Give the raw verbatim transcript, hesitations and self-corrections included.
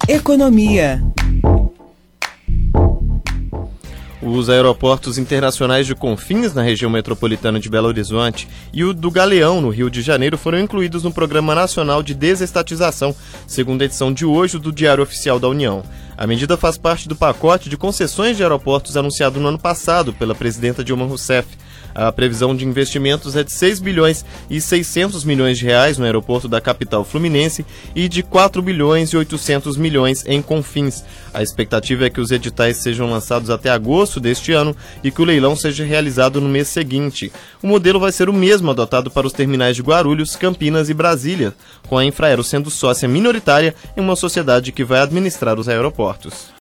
Economia. Os aeroportos internacionais de Confins, na região metropolitana de Belo Horizonte, e o do Galeão, no Rio de Janeiro, foram incluídos no Programa Nacional de Desestatização, segunda edição de hoje do Diário Oficial da União. A medida faz parte do pacote de concessões de aeroportos anunciado no ano passado pela presidenta Dilma Rousseff. A previsão de investimentos é de seis bilhões e seiscentos milhões de reais no aeroporto da capital fluminense e de quatro bilhões e oitocentos milhões em Confins. A expectativa é que os editais sejam lançados até agosto deste ano e que o leilão seja realizado no mês seguinte. O modelo vai ser o mesmo adotado para os terminais de Guarulhos, Campinas e Brasília, com a Infraero sendo sócia minoritária em uma sociedade que vai administrar os aeroportos.